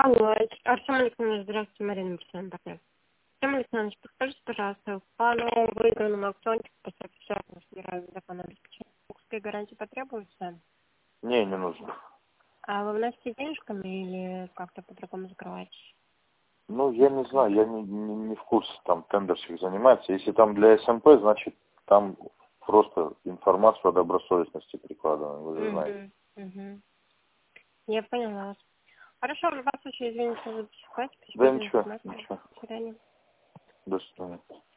Алло, Артем Александрович, здравствуйте, Марина Марсиан, партнер. Артем Александрович, подскажите, пожалуйста, по новому выигранному аукциончику по сертификату федерального закона обеспечения букской гарантии потребуется? Не нужно. А вы вносите денежками или как-то по-другому закрываете? Ну, я не знаю, я не в курсе, там тендерщик занимается. Если там для СМП, значит, там просто информацию о добросовестности прикладываем, вы же знаете. Угу. Я поняла вас. Хорошо, в любом случае, извините за беспокойство. Да Спасибо за ничего, информацию. ничего. До свидания. До свидания.